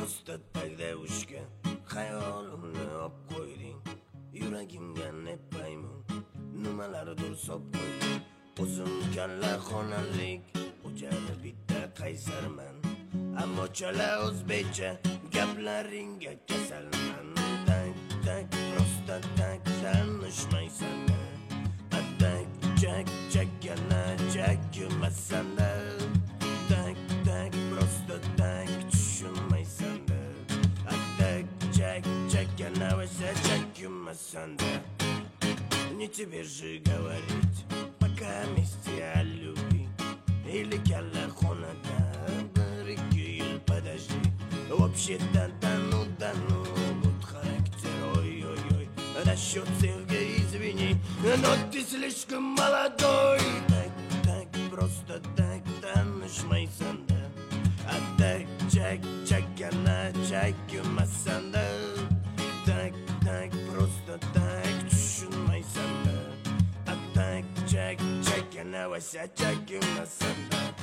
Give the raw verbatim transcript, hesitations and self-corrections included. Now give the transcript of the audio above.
Prosta tagda ushgan xayolimni op qo'yding. Yuragimga ne paymun nimalardir sop qo'yding. O'zim kalla xonalik o'jali bitta qaysarman, ammo chala o'zbekcha gaplaringga kasalman. Tak tak prosta tak tanishmaysan, tak jak jakana jakmasan, tak tak prosta tak tushunmaysan, tak jak jakana jakmasan. Не тебе же говорить, пока вместе о любви. Или калахонада, барыки ил подожди. Вообще-то да ну да ну, вот характер, ой-ой-ой. Насчет Сергея извини, но ты слишком молодой. Так, так, просто так, танышмайсан, да. А так, чак, чакана, чакюмасан, да. Так, так, просто так, tushunmaysan, da. A tak, chak, chakana, wasa, chakюмасан, да.